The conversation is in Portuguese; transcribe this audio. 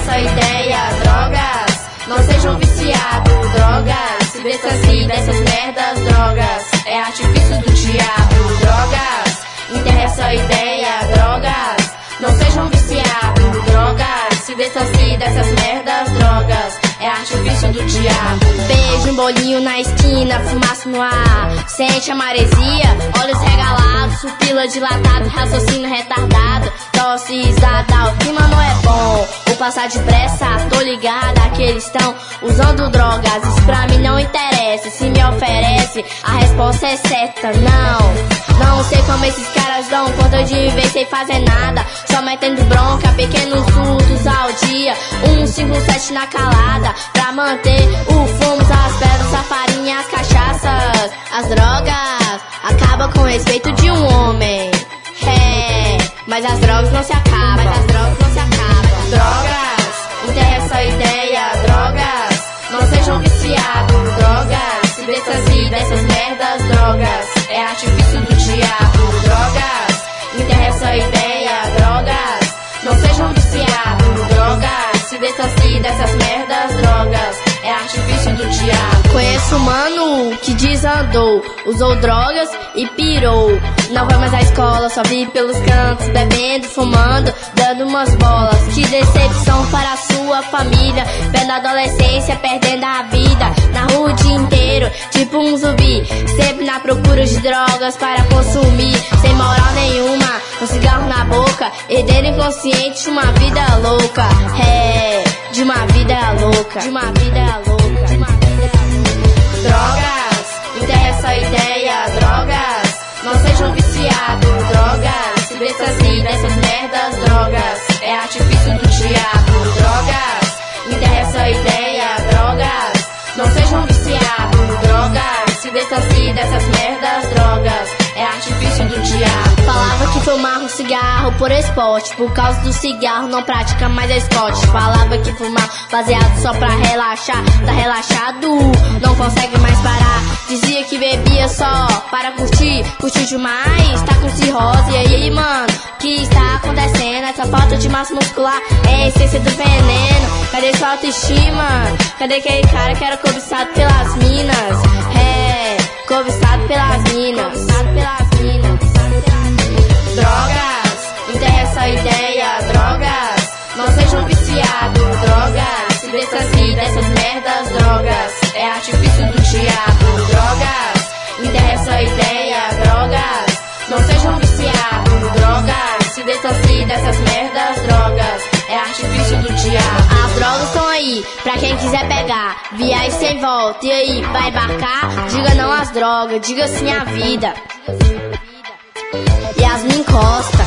essa ideia, drogas, não sejam viciados, drogas, se distancie dessas merdas, drogas, é artifício do diabo, drogas, enterra essa ideia, drogas, não sejam viciados, drogas, se distancie dessas merdas, drogas, é artifício do diabo. Beijo, um bolinho na esquina, fumaça no ar, sente a maresia, olhos regalados, pupila dilatada, raciocínio retardado, tosse, risada, o clima não é bom, vou passar depressa, tô ligada que eles estão usando drogas, isso pra mim não interessa, se me oferece, a resposta é certa, não sei como esses caras dão conta de viver sem fazer nada, só metendo bronca, pequenos surtos ao dia, 157 na calada, pra manter o fumo, as pedras, a farinha, as cachaças, as drogas, acaba com o respeito de um homem, mas as drogas não se acabam, drogas, enterra essa ideia, drogas, não sejam viciados, drogas, se distancie dessas merdas, drogas, é artifício do diabo, drogas, enterra essa ideia, drogas, não sejam viciados, drogas, se distancie dessas merdas, drogas, é artifício do diabo. Conheço um mano que desandou, usou drogas e pirou, não vai mais à escola, só vive pelos cantos, bebendo, fumando, dando umas bolas. Que decepção para a sua família, vendo a adolescência perdendo a vida, na rua o dia inteiro, tipo um zumbi, sempre na procura de drogas para consumir, sem moral nenhuma, um cigarro na boca, herdeiro inconsciente, uma vida louca, de uma vida louca, de uma vida louca, de uma vida louca. Drogas, enterra essa ideia, drogas, não sejam viciados, drogas, se distancie dessas merdas, drogas, é artifício do diabo, drogas, enterra essa ideia, drogas, não sejam viciados, drogas, se distancie dessas merdas, drogas, é artifício do diabo. Falava que fumava um cigarro por esporte, por causa do cigarro não pratica mais esporte. Falava que fumava baseado só pra relaxar, tá relaxado, não consegue mais parar. Dizia que bebia só para curtir demais, tá com cirrose. E aí, mano, o que está acontecendo? Essa falta de massa muscular é a essência do veneno. Cadê sua autoestima? Cadê aquele cara que era cobiçado pelas minas? Cobiçado pelas minas, drogas, enterra essa ideia, drogas, não sejam viciados, drogas, se distancie dessas merdas, drogas, é artifício do diabo, drogas, enterra essa ideia, drogas, não sejam viciados, drogas, se distancie dessas merdas, drogas, é artifício do diabo. As drogas estão aí, pra quem quiser pegar, viagem sem volta, e aí, vai embarcar? Diga não às drogas, diga sim à vida. Yasmin Costa.